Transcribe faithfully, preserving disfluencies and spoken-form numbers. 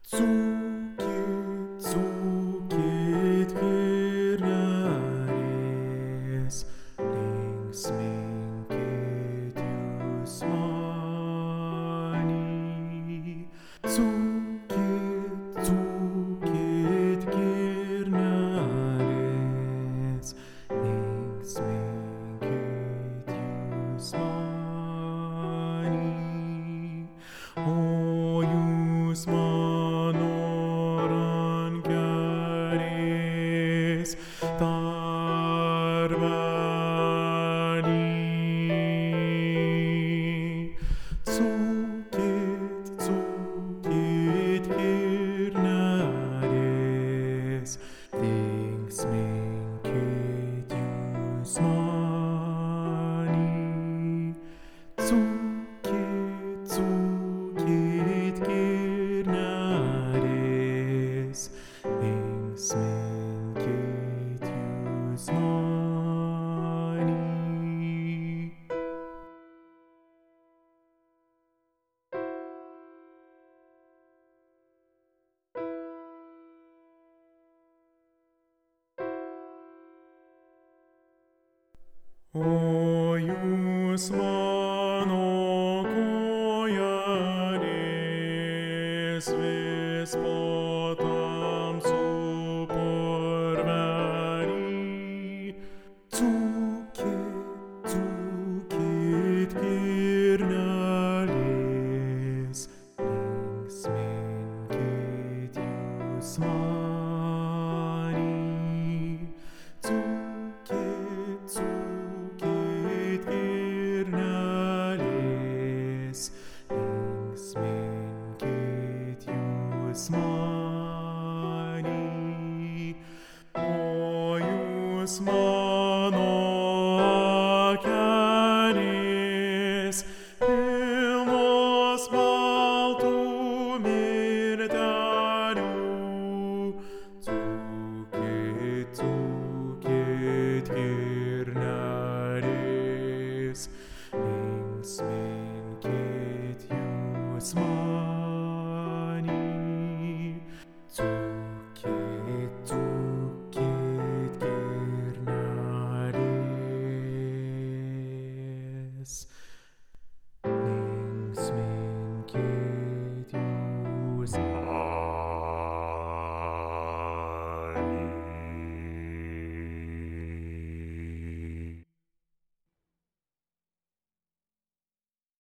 Dzūkit, dzūkit, girnelės, linksminkit jūs mani. Dzūkit, dzūkit, girnelės, linksminkit jūs mani. O jūs mano rankelės tarvely. Dzūkit, dzūkit, girnelės, linksminkit jūs mani. Dzūkit, dzūkit, girnelės, linksminkit jūs mani. O jūs mano kojelės vis po tamsų purvelį. Dzūkit, dzūkit, girnelės, linksminkit jūs mani. Dzūkit, dzūkit, girnelės, linksminkit jūs mani. O jūs mano